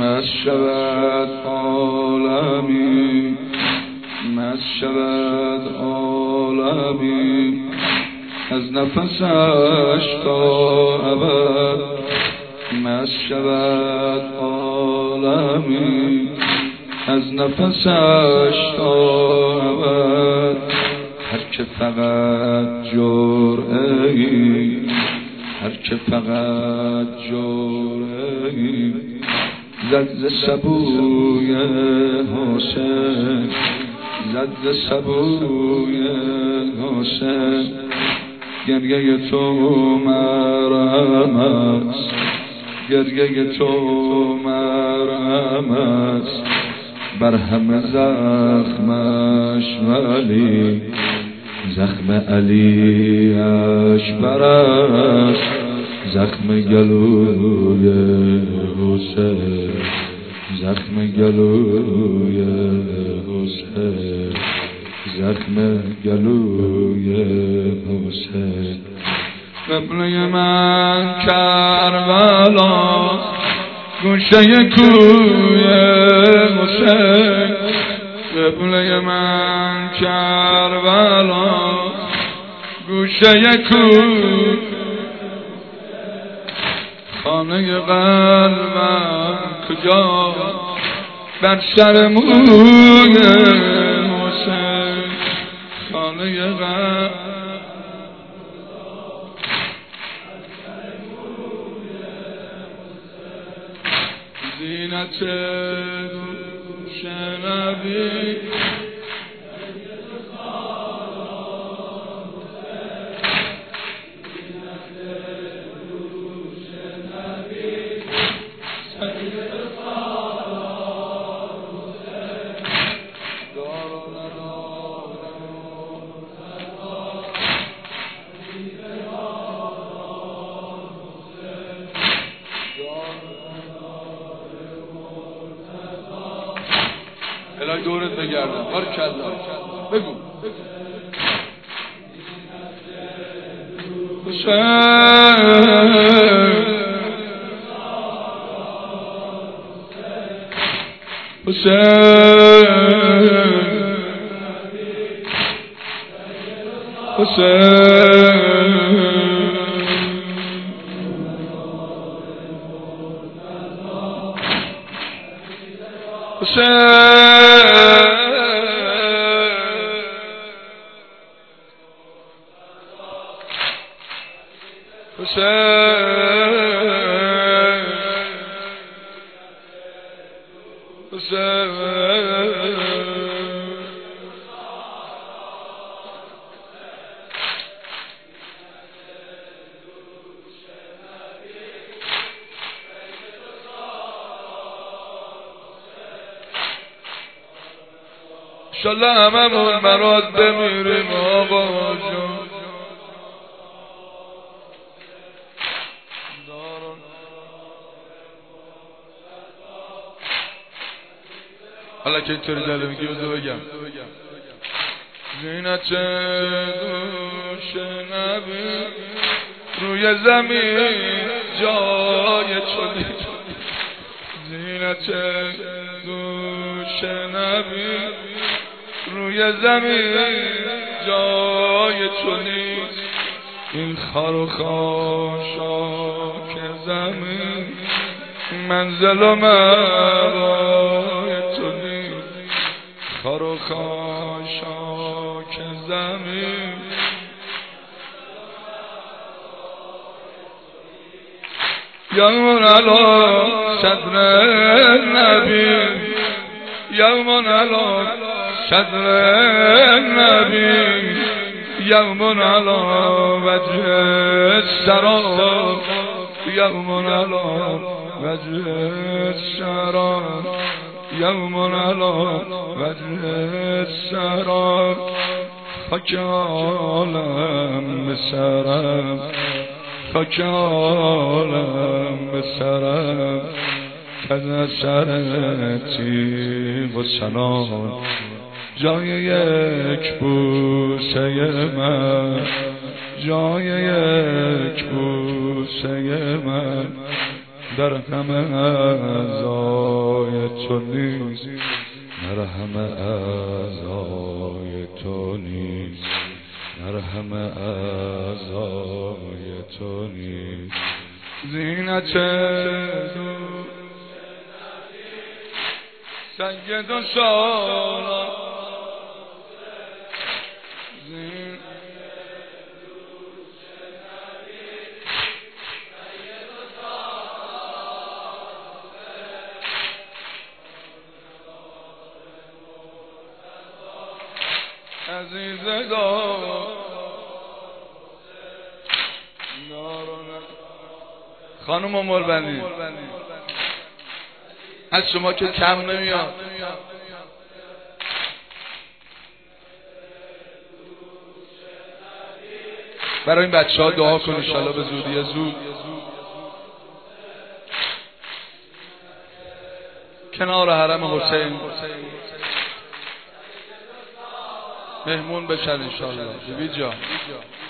مست شود عالمی، مست شود عالمی از نفسش تا ابد، مست شود عالمی از نفسش تا ابد. هر که فقط جرعه‌ای، هر که فقط جرعه‌ای زد ز سبوی حسین، زد ز سبوی حسین. گریه تو مرهم است، گریه تو مرهم است بر همه زخمش، ولی زخم علی اکبر است، زخم گلوی حسین، زخم گلوی حسین، زخم گلوی حسین. قبله من کربلا، گوشه کوی حسین. قبله من کربلا، گوشه کوی. خانه قلبم کجا؟ بر سر موی حسین. خانه قلبم زینت گوش نبی، الهی دورت بگردم. بارکالله. بگو حسین، حسین، حسین. انشالله هممون برات بمیریم آقا جون. حالا که اینطوری داره میگی بذار بگم. زینت دوش نبی روی زمین جای چلی، زینت دوش نبی روی زمین جای چلی. این خار و خاشاک زمین منزل و مقای چلی. خار و خاشاک زمین یومون علا صدر نبی، یومون علا صدر نبی، یومون علا وجه سرا، یومون علا وجه سرا، یومون علا وجه سرا. خاک عالم به سرم، خاک عالم به سرم، که از اثر تیغ و سنان جای یک بوسه من، جای یک بوسه من در همه اعضای تو نیست، در همه اعضای تو نیست، در همه اعضای تو نیست. زینت سید و سارا عزیزگان خانم مربنی از شما که کم نمیاد. برای این بچه ها دعا کن انشالله به زودی زود کنار حرم حسین مهمون بشن انشالله. بی جا